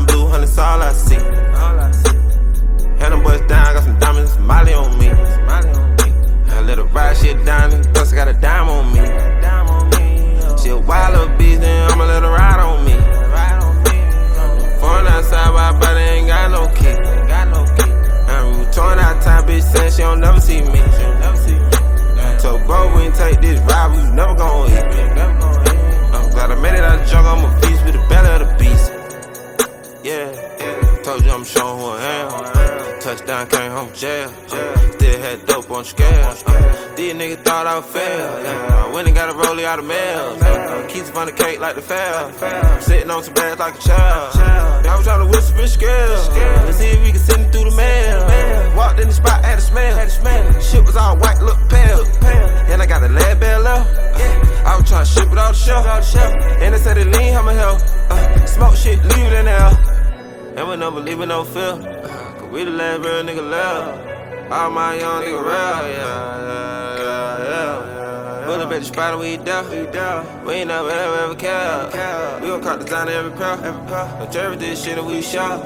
blind blue, honey's all I see. Had them boys down, got some diamonds, Molly on me. I let her ride, she a diamond, plus I got a dime on me. She a wild little bitch, then I'ma let her ride on me. Foreign outside, my body ain't got no key. I'm torn out time, bitch saying she don't never see me. Told bro, we ain't take this ride, we never gon' eat. I'm glad I made it out of the jungle, I'm a beast with the belly of the beast. Yeah, told you I'm showing who I am. Touchdown, came home jail. Still had dope on scale. These niggas thought I would fail. I went and got a rollie out of mail. Keys on the cake like the fail. Sitting on some bags like a child. I was trying to whisper and scale. Let's see if we can send it through the mail. Walked in the spot, had a smell. Shit was all white, look pale. And I got a lead bell up. I was trying to ship it off the shelf. And they said it lean, how my health. Smoke shit, leave it in there. And we never leaving no fear. Cause we the last real nigga left. All my young nigga real, yeah. Pull up at the spot and we down. We ain't never ever cared. We gon' cut designer every pair. Don't jerry this shit and we shot.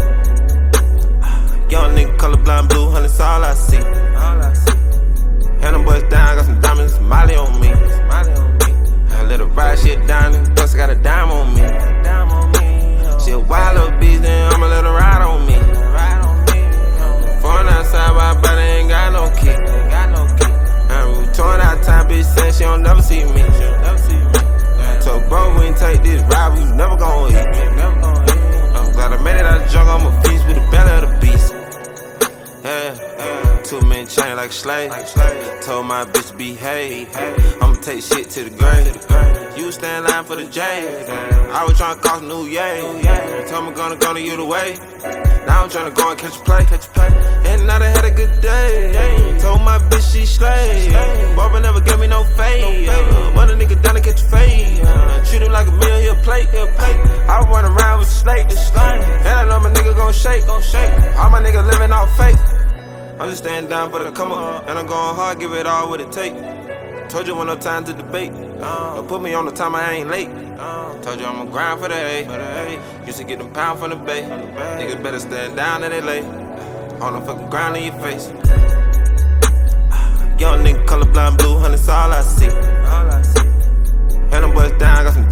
Young nigga colorblind blue, honey's all I see. Had them boys down, got some diamonds, Molly on me. I let her ride, she a diamond, plus I got a dime on me. She a wild little bitch, then I'ma let her ride on me. Foreign outside, my body ain't got no key. I'm torn out time, bitch saying she don't never see me. Told bro, we ain't take this ride, we never gon' eat. I'm glad I made it out of the jungle, I'm a beast with the belly of the beast. Yeah, 2 men chain like a slave. Told my bitch to behave. I'ma take shit to the grave. You stand line for the J. I was tryna cost new yay. Told me gonna you the way. Now I'm tryna go and catch a play. And now they had a good day. Told my bitch she slay. Barbara never gave me no fade. When a nigga down to catch a fade. Treat him like a meal, he'll plate. I run around with a slate. And I know my nigga gon' shake. All my niggas living off faith. I'm just staying down for the come up. And I'm going hard, give it all what it take. Told you when no time to debate. Don't put me on the time I ain't late. Told you I'ma grind for the A. Used to get them pound from the bay. Niggas better stand down and they lay. On the fucking ground in your face. Young nigga colorblind blue, honey's all I see. Had them boys down, got some